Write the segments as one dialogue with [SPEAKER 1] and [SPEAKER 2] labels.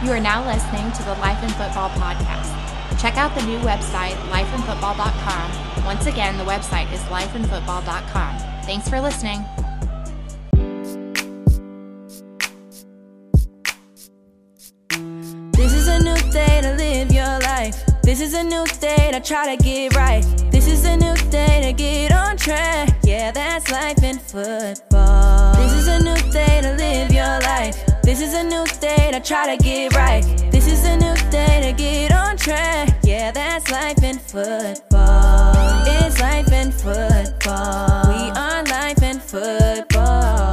[SPEAKER 1] You are now listening to the Life in Football podcast. Check out the new website, lifeinfootball.com. Once again, the website is lifeinfootball.com. Thanks for listening.
[SPEAKER 2] This is a new day to live your life. This is a new day to try to get right. This is a new day to get on track. Yeah, that's life in football. This is a new day to live your life. This is a new day to try to get right. This is a new day to get on track. Yeah, that's life in football. It's life in football. We are life in football.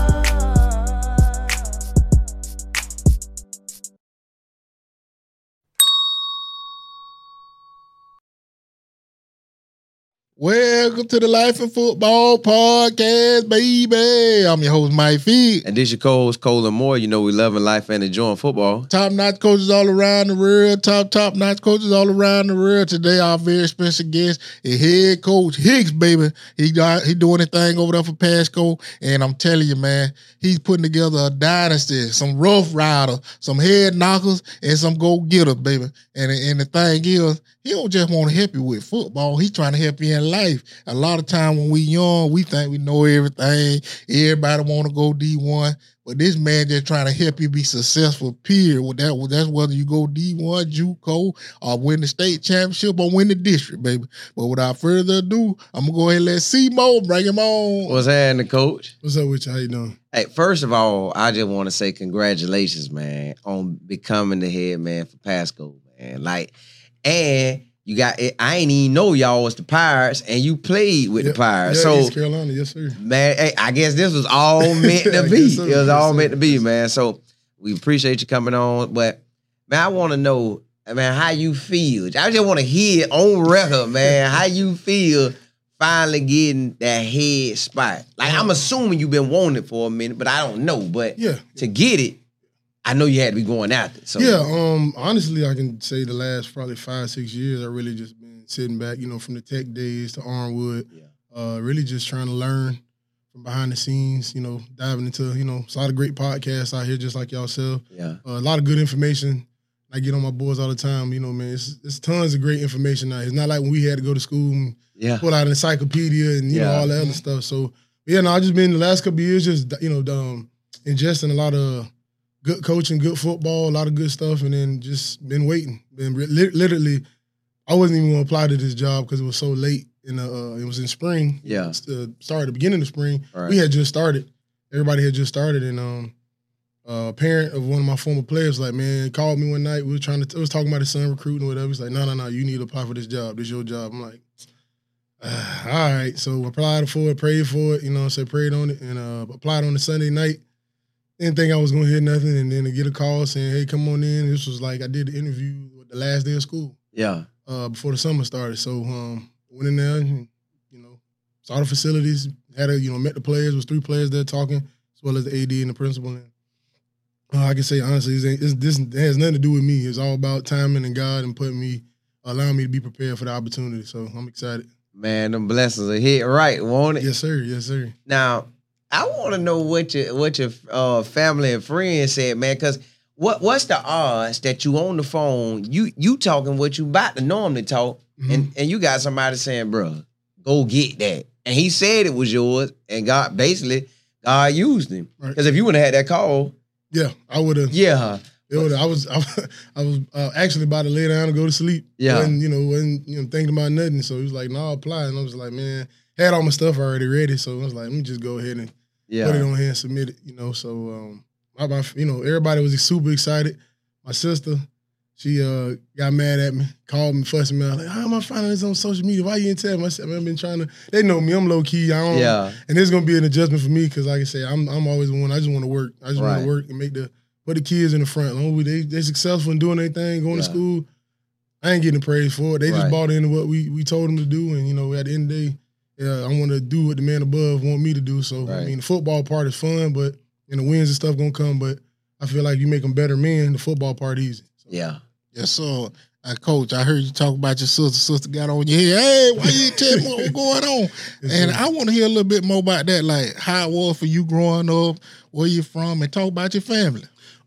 [SPEAKER 3] Welcome to the Life in Football podcast, baby. I'm your host, Mike Feed.
[SPEAKER 4] And this your co-host, Colin Moore. You know we loving life and enjoying football.
[SPEAKER 3] Top-notch coaches all around the world. Top-notch coaches all around the world. Today, our very special guest is head coach Hicks, baby. He doing his thing over there for Pasco. And I'm telling you, man, he's putting together a dynasty, some rough riders, some head knockers, and some go-getters, baby. And the thing is, he don't just want to help you with football. He's trying to help you in life. A lot of time when we young, we think we know everything. Everybody want to go D1. But this man just trying to help you be successful, period. That's whether you go D1, JUCO, or win the state championship or win the district, baby. But without further ado, I'm going to go ahead and let C-Mo bring him on.
[SPEAKER 4] What's happening, Coach?
[SPEAKER 5] What's up with you? How you doing?
[SPEAKER 4] Hey, first of all, I just want to say congratulations, man, on becoming the head man for Pasco, man. And you got it. I ain't even know y'all was the Pirates, and you played with the Pirates.
[SPEAKER 5] Yeah,
[SPEAKER 4] so,
[SPEAKER 5] East Carolina, yes, sir.
[SPEAKER 4] Man, hey, I guess this was all meant to be. So. It was all meant to be, man. So we appreciate you coming on. But, man, I want to know, man, how you feel. I just want to hear on record, man, how you feel finally getting that head spot. I'm assuming you've been wanting it for a minute, but I don't know. But to get it, I know you had to be going after it. So.
[SPEAKER 5] Yeah, honestly, I can say the last probably 5-6 years, I really just been sitting back, from the Tech days to Arnwood, really just trying to learn from behind the scenes, diving into, a lot of great podcasts out here just like y'all-self.
[SPEAKER 4] Yeah.
[SPEAKER 5] A lot of good information. I get on my boards all the time, man, it's tons of great information now. It's not like when we had to go to school and pull out an encyclopedia and, all the other stuff. So, I just been the last couple of years just, ingesting a lot of good coaching, good football, a lot of good stuff, and then just been waiting. Literally, I wasn't even going to apply to this job because it was so late. It was in spring.
[SPEAKER 4] Yeah.
[SPEAKER 5] Started the beginning of spring.
[SPEAKER 4] Right.
[SPEAKER 5] We had just started. Everybody had just started, and a parent of one of my former players called me one night. We were talking about his son recruiting or whatever. He's like, no, you need to apply for this job. This is your job. I'm like, all right. So I applied for it, prayed for it, prayed on it, and applied on the Sunday night. Didn't think I was going to hear nothing, and then to get a call saying, hey, come on in. This was I did the interview the last day of school.
[SPEAKER 4] Yeah.
[SPEAKER 5] Before the summer started. So went in there, and, saw the facilities, had met the players. There was 3 players there talking, as well as the AD and the principal. And I can say, honestly, this has nothing to do with me. It's all about timing and God and allowing me to be prepared for the opportunity. So I'm excited.
[SPEAKER 4] Man, them blessings are hit right, won't it?
[SPEAKER 5] Yes, sir. Yes, sir.
[SPEAKER 4] Now, I want to know what your family and friends said, man, because what's the odds that you on the phone, you talking what you about to normally talk, and you got somebody saying, bro, go get that. And he said it was yours, and God used him. Because if you wouldn't have had that call.
[SPEAKER 5] Yeah, I would have.
[SPEAKER 4] Yeah.
[SPEAKER 5] I was actually about to lay down and go to sleep.
[SPEAKER 4] Yeah.
[SPEAKER 5] Wasn't thinking about nothing. So he was like, no, apply. And I was like, man, had all my stuff already ready. So I was like, let me just go ahead and put it on here and submit it, So, everybody was super excited. My sister, she got mad at me, called me, fussing me out. Like, how am I finding this on social media? Why you didn't tell me? I said, I've been trying to. They know me. I'm low key. And it's gonna be an adjustment for me because, like I say, I'm always one. I just want to work. I just want to work and put the kids in the front. Long as they successful in doing their thing, going to school. I ain't getting praise for it. They just bought into what we told them to do, and at the end of the day. I want to do what the man above want me to do. So, the football part is fun, but the wins and stuff going to come. But I feel like you make them better men, the football part easy. So.
[SPEAKER 4] Yeah.
[SPEAKER 3] Yes, sir. Coach, I heard you talk about your sister. Sister got on your head. Hey, why you tell me what's going on? And I want to hear a little bit more about that, like how it was for you growing up, where you from, and talk about your family.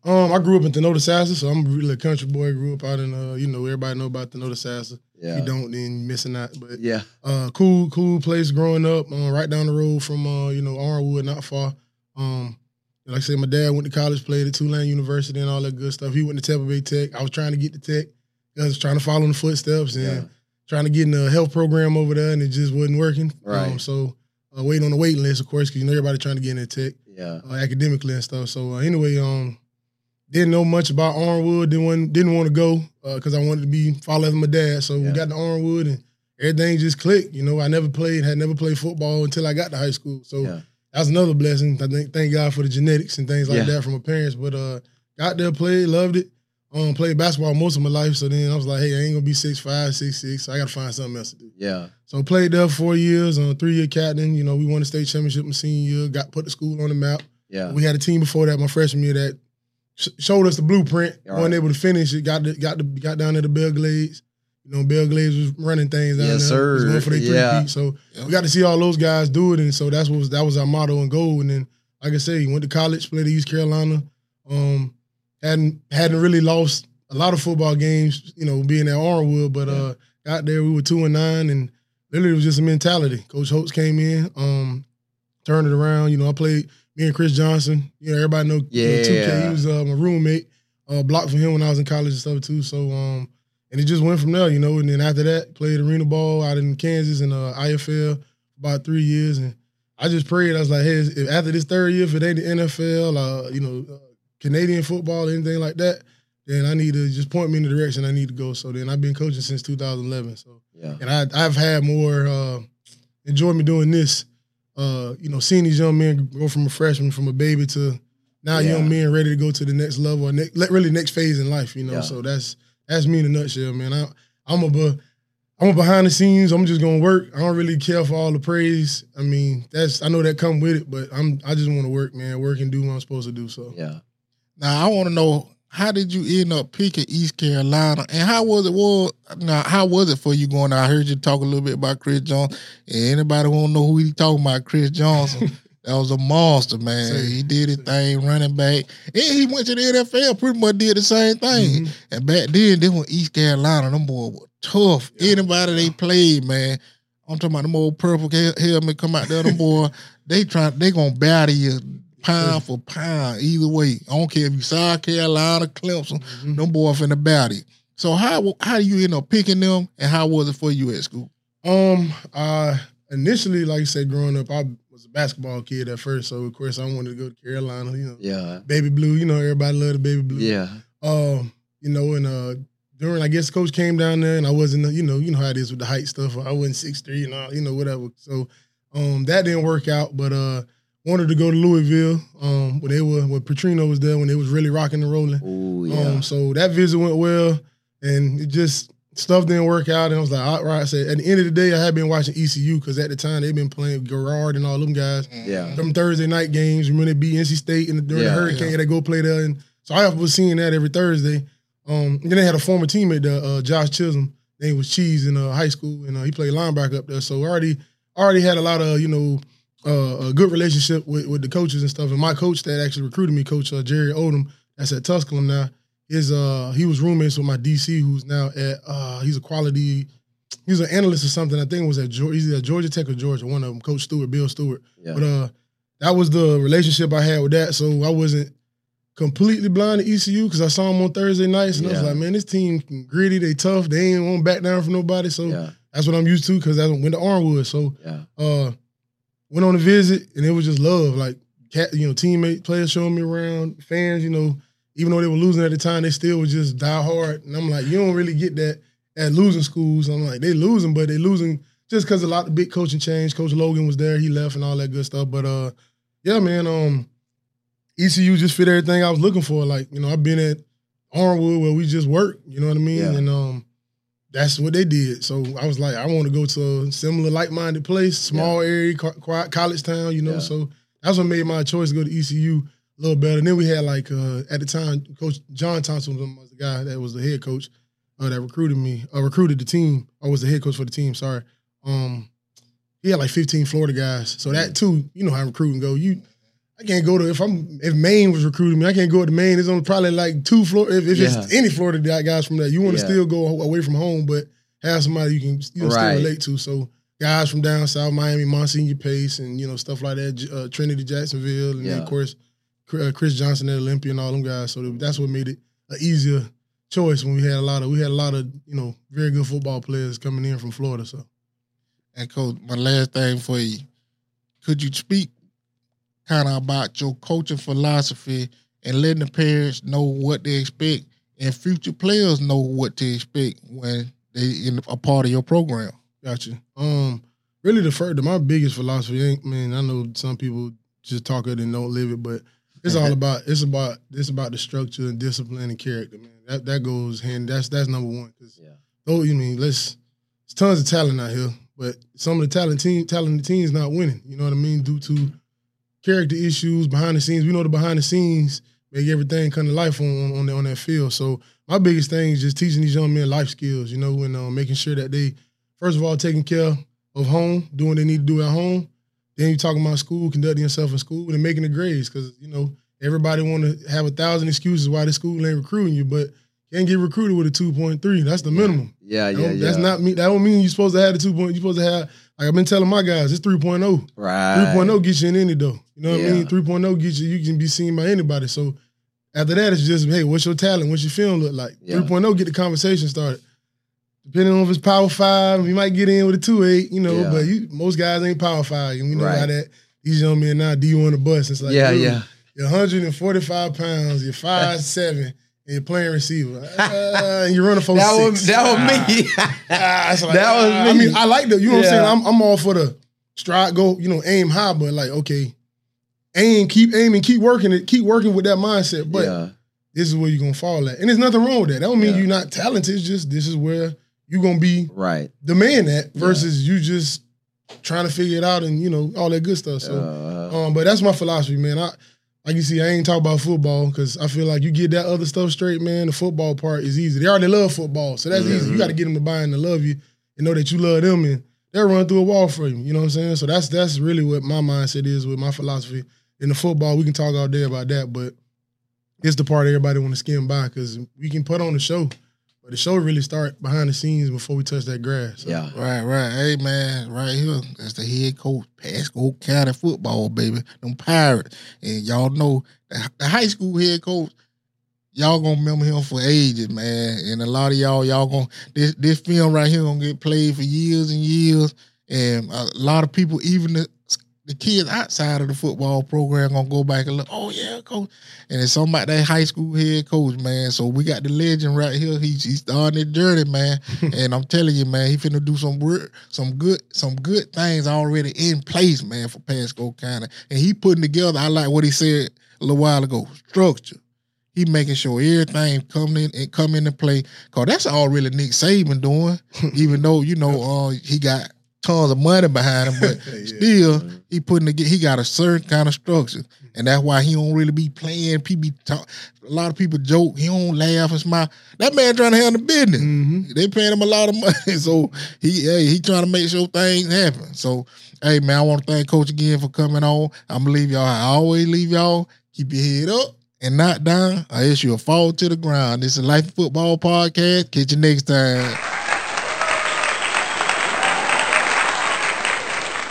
[SPEAKER 5] I grew up in Tenoda-Sassa, so I'm really a country boy. Grew up out in, everybody know about Tenoda-Sassa.
[SPEAKER 4] Yeah.
[SPEAKER 5] If you don't, then you're missing out. But
[SPEAKER 4] Yeah.
[SPEAKER 5] Cool place growing up. Right down the road from, Ironwood, not far. Like I said, my dad went to college, played at Tulane University and all that good stuff. He went to Tampa Bay Tech. I was trying to get to Tech. I was trying to follow in the footsteps and trying to get in the health program over there, and it just wasn't working.
[SPEAKER 4] Right.
[SPEAKER 5] So waiting on the waiting list, of course, because everybody trying to get into Tech academically and stuff. So anyway, didn't know much about Ironwood. Didn't want to go because I wanted to follow after my dad. So we got to Ironwood and everything just clicked. I had never played football until I got to high school. So that was another blessing. I thank God for the genetics and things like that from my parents. But got there, played, loved it. Played basketball most of my life. So then I was like, hey, I ain't gonna be 6'5", 6'6", so I gotta find something else to do. Yeah. So played there for 4 years, 3-year captain. We won the state championship my senior year, put the school on the map. Yeah. We had a team before that, my freshman year, that showed us the blueprint. Wasn't able to finish it. Got down to the Belglades. Belglades was running things down there.
[SPEAKER 4] Yes, sir.
[SPEAKER 5] Was going for their three-peat. So we got to see all those guys do it, and so that was our motto and goal. And then, like I said, went to college, played at East Carolina. Hadn't really lost a lot of football games, being at Ironwood, but got there, we were 2-9, and literally it was just a mentality. Coach Holtz came in, turned it around. I played me and Chris Johnson. Everybody know 2K. He was my roommate. Blocked from him when I was in college and stuff too. So and it just went from there, And then after that, played arena ball out in Kansas in IFL for about 3 years, and I just prayed. I was like, hey, if after this third year, if it ain't the NFL, Canadian football, anything like that, then I need to just point me in the direction I need to go. So then I've been coaching since 2011. So and I've had more enjoyment doing this. Seeing these young men go from a freshman, from a baby to now young men ready to go to the next level, or really next phase in life. So that's me in a nutshell, man. I'm a behind the scenes. I'm just gonna work. I don't really care for all the praise. I mean, I know that come with it, but I just want to work, man. Work and do what I'm supposed to do. So
[SPEAKER 3] Now I want to know, how did you end up picking East Carolina, and how was it for you going out? I heard you talk a little bit about Chris Johnson. Anybody want to know who he talking about? Chris Johnson. That was a monster, man. He did his thing, running back, and he went to the NFL. Pretty much did the same thing. Mm-hmm. And back then, this was East Carolina. Them boys were tough. Anybody they played, man. I'm talking about them old purple helmet come out there. Them boys, they gonna battle you pound for pound, either way. I don't care if you South Carolina, Clemson, them boys finna battle you. So how do you end up picking them, and how was it for you at school?
[SPEAKER 5] Initially, like you said, growing up, I was a basketball kid at first, so of course I wanted to go to Carolina. Baby blue. Everybody loved the baby blue. Yeah. And during, I guess, coach came down there, and I wasn't, you know how it is with the height stuff. I wasn't 6'3" and all, whatever. So that didn't work out, but wanted to go to Louisville when Petrino was there, when they was really rocking and rolling. Oh yeah. So that visit went well, and it just stuff didn't work out. And I was like, all right. I said, at the end of the day, I had been watching ECU because at the time they'd been playing Garrard and all them guys. Yeah. Them Thursday night games, when they beat NC State during the hurricane, they go play there. And so I was seeing that every Thursday. And then they had a former teammate there, Josh Chisholm. His name was Cheese in high school, and he played linebacker up there. So I already had a lot of a good relationship with the coaches and stuff. And my coach that actually recruited me, Coach Jerry Odom, that's at Tusculum now, he was roommates with my DC, who's now at he's an analyst or something. I think it was at Georgia Tech or Georgia, one of them, Coach Stewart, Bill Stewart. Yeah. But that was the relationship I had with that. So I wasn't completely blind to ECU because I saw them on Thursday nights, and I was like, man, this team gritty, they tough, they ain't want to back down for nobody. So that's what I'm used to because I went to Ironwood. So went on a visit, and it was just love. Like, teammates, players showing me around, fans, even though they were losing at the time, they still was just die hard. And I'm like, you don't really get that at losing schools. I'm like, they losing, but they losing just because a lot of big coaching change. Coach Logan was there, he left and all that good stuff. But yeah, man, ECU just fit everything I was looking for. Like, I've been at Ironwood where we just work, you know what I mean? Yeah. And that's what they did. So I was like, I want to go to a similar like-minded place, small area, quiet college town, So that's what made my choice to go to ECU a little better. And then we had at the time, Coach John Thompson was the guy that was the head coach that recruited the team, or was the head coach for the team, sorry. He had 15 Florida guys. So that too, how recruiting go. I can't go to if Maine was recruiting me, I can't go to Maine. It's only probably like 2 Florida. If it's any Florida guys from that, you want to still go away from home, but have somebody you can still relate to. So guys from down south, Miami, Monsignor Pace, and stuff like that, Trinity Jacksonville, and then of course Chris Johnson at Olympia and all them guys. So that's what made it an easier choice when we had a lot of very good football players coming in from Florida. So,
[SPEAKER 3] and Coach, my last thing for you, could you speak kind of about your coaching philosophy and letting the parents know what they expect and future players know what to expect when they in a part of your program?
[SPEAKER 5] Gotcha. Really my biggest philosophy, I know some people just talk it and don't live it, but it's all about the structure and discipline and character, man. That goes hand. That's number one. There's tons of talent out here, but some of the talented teams not winning. You know what I mean? Due to character issues behind the scenes. We know the behind the scenes make everything come to life on that field. So my biggest thing is just teaching these young men life skills, and making sure that they, first of all, taking care of home, doing what they need to do at home. Then you're talking about school, conducting yourself in school, and making the grades, because everybody want to have 1,000 excuses why the school ain't recruiting you, but you can't get recruited with a 2.3. That's the minimum. That's not me. That don't mean you're supposed to have the 2. You're supposed to have, like I've been telling my guys, it's 3.0.
[SPEAKER 4] Right.
[SPEAKER 5] 3.0 gets you in any door. You know what I mean? 3.0 gets you can be seen by anybody. So after that, it's just, hey, what's your talent? What's your film look like? 3.0 get the conversation started. Depending on if it's Power 5, you might get in with a 2.8, but most guys ain't Power 5. And we know how that these young men now D1 the bus. It's like, you're 145 pounds, you're 5'7", and you're playing receiver. And you're running 4'6".
[SPEAKER 4] That was me.
[SPEAKER 5] That was me.
[SPEAKER 4] I
[SPEAKER 5] mean, I like that. You know what I'm saying? I'm all for the stride, go, aim high, but like, okay, keep aiming, keep working with that mindset. But this is where you're gonna fall at. And there's nothing wrong with that. That don't mean you're not talented. It's just this is where you're gonna be the man at versus you just trying to figure it out and all that good stuff. So but that's my philosophy, man. Like you see, I ain't talk about football because I feel like you get that other stuff straight, man, the football part is easy. They already love football, so that's easy. You got to get them to buy in to love you and know that you love them, and they'll run through a wall for you. You know what I'm saying? So that's really what my mindset is with my philosophy. In the football, we can talk all day about that, but it's the part everybody want to skim by because we can put on the show, but the show really start behind the scenes before we touch that grass. So.
[SPEAKER 3] Yeah. Right. Hey, man, right here, that's the head coach, Pasco County football, baby, them Pirates. And y'all know the high school head coach, y'all gonna remember him for ages, man. And a lot of y'all gonna, this film right here gonna get played for years and years. And a lot of people, even the kids outside of the football program gonna go back and look, oh yeah, coach. And it's something about that high school head coach, man. So we got the legend right here. He's starting his journey, man. And I'm telling you, man, he finna do some good things already in place, man, for Pasco County. And he putting together, I like what he said a little while ago, structure. He making sure everything come into play. Cause that's all really Nick Saban doing, even though, he got tons of money behind him, but still he got a certain kind of structure, and that's why he don't really be playing. A lot of people joke he don't laugh and smile. That man trying to handle business. Mm-hmm. They paying him a lot of money, so he trying to make sure things happen. So hey man, I want to thank Coach again for coming on. I'm gonna leave y'all. I always leave y'all. Keep your head up and not down, or else you'll fall to the ground. This is Life in Football Podcast. Catch you next time.